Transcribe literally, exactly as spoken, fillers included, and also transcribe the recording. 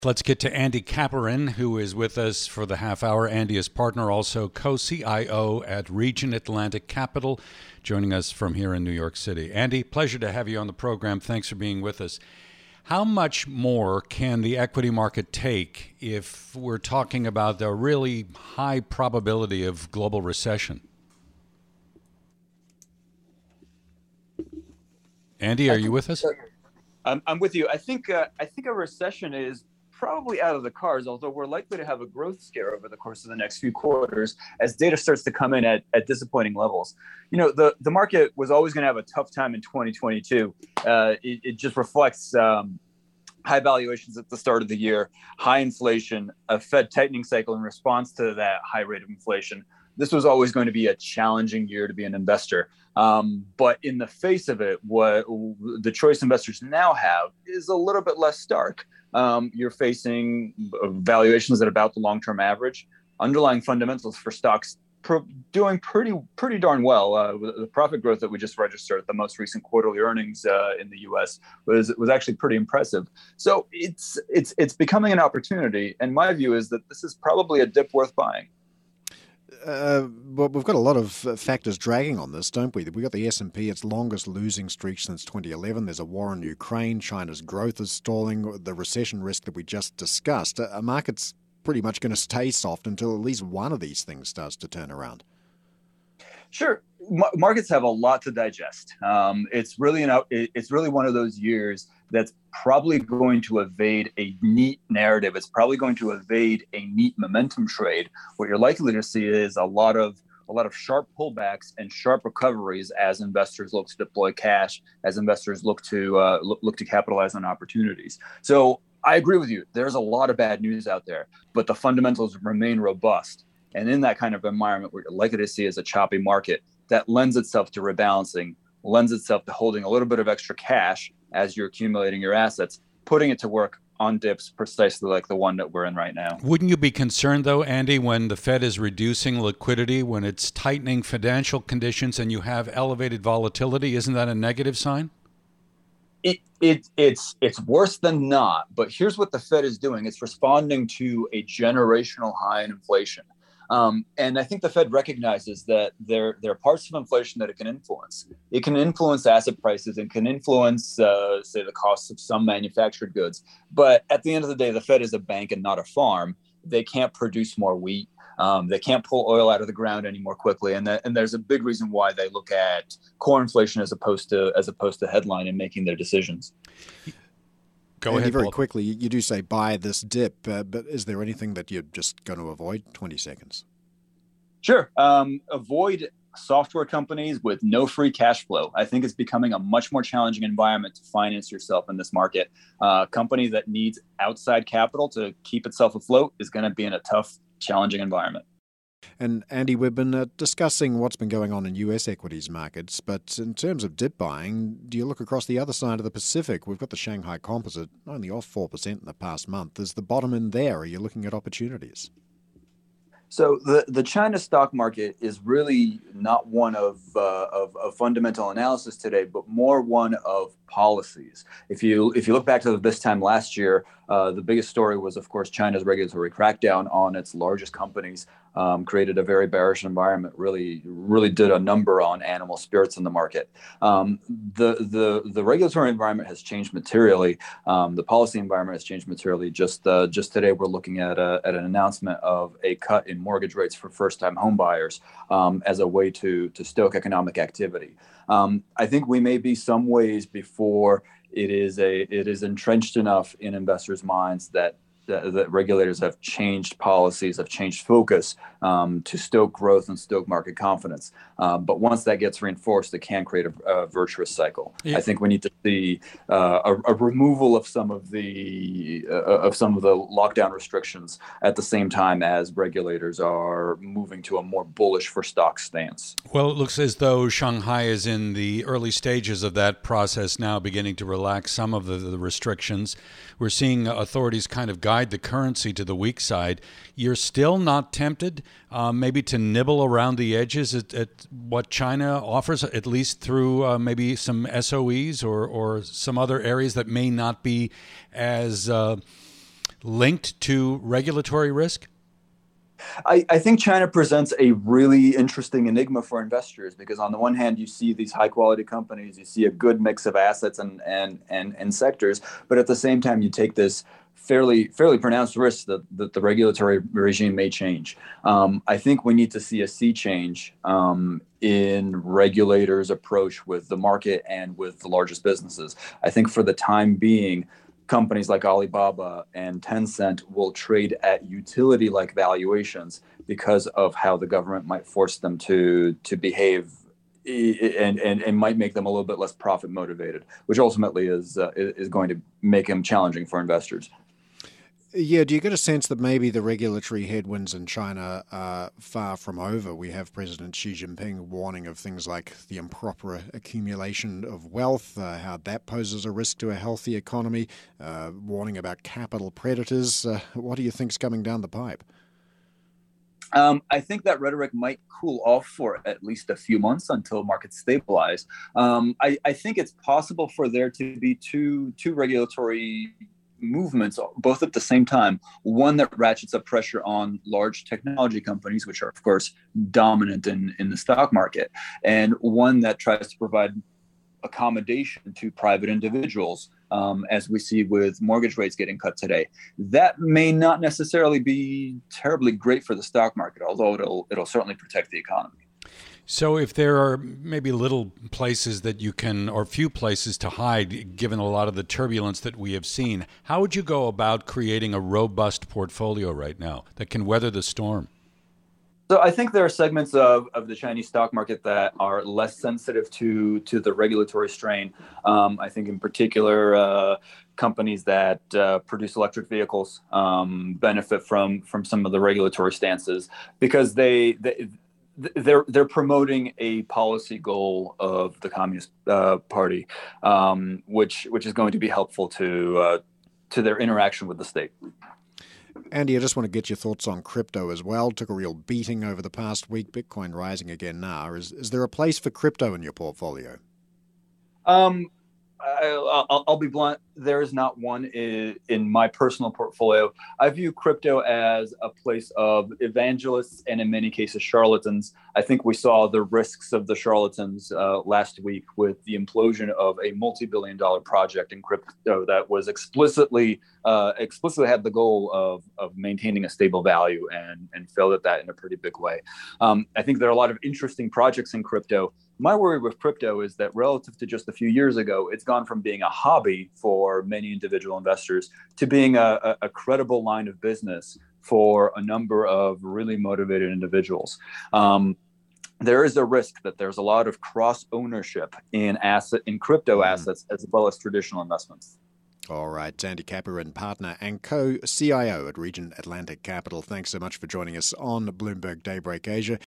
Let's get to Andy Caparin, who is with us for the half hour. Andy is partner, also co-C I O at Region Atlantic Capital, joining us from here in New York City. Andy, pleasure to have you on the program. Thanks for being with us. How much more can the equity market take if we're talking about the really high probability of global recession? Andy, are you with us? I'm, I'm with you. I think uh, I think a recession is probably out of the cards, although we're likely to have a growth scare over the course of the next few quarters as data starts to come in at, at disappointing levels. You know, the, the market was always going to have a tough time in twenty twenty-two. Uh, it, it just reflects um, high valuations at the start of the year, high inflation, a Fed tightening cycle in response to that high rate of inflation. This was always going to be a challenging year to be an investor. Um, but in the face of it, what the choice investors now have is a little bit less stark. Um, you're facing valuations at about the long-term average, underlying fundamentals for stocks pro- doing pretty pretty darn well. Uh, the profit growth that we just registered at the most recent quarterly earnings uh, in the U S was was actually pretty impressive. So it's it's it's becoming an opportunity, and my view is that this is probably a dip worth buying. Uh, well, we've got a lot of uh, factors dragging on this, don't we? We've got the S and P, its longest losing streak since twenty eleven. There's a war in Ukraine. China's growth is stalling. The recession risk that we just discussed. A, a market's pretty much going to stay soft until at least one of these things starts to turn around. Sure. M- markets have a lot to digest. Um, it's really an, it's really one of those years that's probably going to evade a neat narrative. It's probably going to evade a neat momentum trade. What you're likely to see is a lot of a lot of sharp pullbacks and sharp recoveries as investors look to deploy cash, as investors look to uh, look, look to capitalize on opportunities. So I agree with you. There's a lot of bad news out there, but the fundamentals remain robust. And in that kind of environment, what you're likely to see is a choppy market that lends itself to rebalancing, lends itself to holding a little bit of extra cash as you're accumulating your assets, putting it to work on dips precisely like the one that we're in right now. Wouldn't you be concerned, though, Andy, when the Fed is reducing liquidity, when it's tightening financial conditions and you have elevated volatility? Isn't that a negative sign? It, it it's it's worse than not. But here's what the Fed is doing. It's responding to a generational high in inflation. Um, and I think the Fed recognizes that there, there are parts of inflation that it can influence. It can influence asset prices and can influence, uh, say, the costs of some manufactured goods. But at the end of the day, the Fed is a bank and not a farm. They can't produce more wheat. Um, they can't pull oil out of the ground any more quickly. And, that, and there's a big reason why they look at core inflation as opposed to as opposed to headline in making their decisions. Go Andy, ahead, very Paul. quickly, you do say buy this dip, uh, but is there anything that you're just going to avoid? twenty seconds. Sure. Um, avoid software companies with no free cash flow. I think it's becoming a much more challenging environment to finance yourself in this market. Uh, a company that needs outside capital to keep itself afloat is going to be in a tough, challenging environment. And Andy, we've been uh, discussing what's been going on in U S equities markets, but in terms of dip buying, do you look across the other side of the Pacific? We've got the Shanghai Composite only off four percent in the past month. Is the bottom in there? Are you looking at opportunities? So the, the China stock market is really not one of, uh, of of fundamental analysis today, but more one of policies. If you if you look back to this time last year, uh, the biggest story was, of course, China's regulatory crackdown on its largest companies. Um, created a very bearish environment, really, really did a number on animal spirits in the market. Um, the, the, the regulatory environment has changed materially. Um, the policy environment has changed materially. Just, uh, just today, we're looking at, a, at an announcement of a cut in mortgage rates for first-time home buyers um, as a way to, to stoke economic activity. Um, I think we may be some ways before it is a, it is entrenched enough in investors' minds that That, that regulators have changed policies, have changed focus um, to stoke growth and stoke market confidence. Uh, but once that gets reinforced, it can create a, a virtuous cycle. Yeah. I think we need to see uh, a, a removal of some of the uh, of some of the lockdown restrictions at the same time as regulators are moving to a more bullish for stock stance. Well, it looks as though Shanghai is in the early stages of that process now, beginning to relax some of the, the restrictions. We're seeing authorities kind of guide the currency to the weak side. You're still not tempted uh, maybe to nibble around the edges at, at what China offers, at least through uh, maybe some S O Es or, or some other areas that may not be as uh, linked to regulatory risk? I, I think China presents a really interesting enigma for investors because on the one hand, you see these high quality companies, you see a good mix of assets and, and, and, and sectors, but at the same time, you take this fairly fairly pronounced risk that, that the regulatory regime may change. Um, I think we need to see a sea change um, in regulators' approach with the market and with the largest businesses. I think for the time being, companies like Alibaba and Tencent will trade at utility-like valuations because of how the government might force them to to behave and, and, and might make them a little bit less profit motivated, which ultimately is uh, is going to make them challenging for investors. Yeah, do you get a sense that maybe the regulatory headwinds in China are far from over? We have President Xi Jinping warning of things like the improper accumulation of wealth, uh, how that poses a risk to a healthy economy, uh, warning about capital predators. Uh, what do you think's coming down the pipe? Um, I think that rhetoric might cool off for at least a few months until markets stabilize. Um, I, I think it's possible for there to be two two regulatory movements both at the same time. One that ratchets up pressure on large technology companies, which are of course dominant in, in the stock market, and one that tries to provide accommodation to private individuals, um, as we see with mortgage rates getting cut today. That may not necessarily be terribly great for the stock market, although it'll it'll certainly protect the economy. So if there are maybe little places that you can, or few places to hide, given a lot of the turbulence that we have seen, how would you go about creating a robust portfolio right now that can weather the storm? So I think there are segments of, of the Chinese stock market that are less sensitive to, to the regulatory strain. Um, I think in particular, uh, companies that uh, produce electric vehicles um, benefit from, from some of the regulatory stances because they, they They're they're promoting a policy goal of the Communist uh, Party, um, which which is going to be helpful to uh, to their interaction with the state. Andy, I just want to get your thoughts on crypto as well. Took a real beating over the past week. Bitcoin rising again now. Is is there a place for crypto in your portfolio? Um, I, I'll, I'll be blunt. There is not one in, in my personal portfolio. I view crypto as a place of evangelists and, in many cases, charlatans. I think we saw the risks of the charlatans uh, last week with the implosion of a multi-billion dollar project in crypto that was explicitly uh, explicitly had the goal of of maintaining a stable value and and failed at that in a pretty big way. Um, I think there are a lot of interesting projects in crypto. My worry with crypto is that relative to just a few years ago, it's gone from being a hobby for many individual investors to being a, a, a credible line of business for a number of really motivated individuals. Um, there is a risk that there's a lot of cross ownership in asset in crypto assets as well as traditional investments. All right, Andy Caparin, partner and co-C I O at Regent Atlantic Capital. Thanks so much for joining us on Bloomberg Daybreak Asia.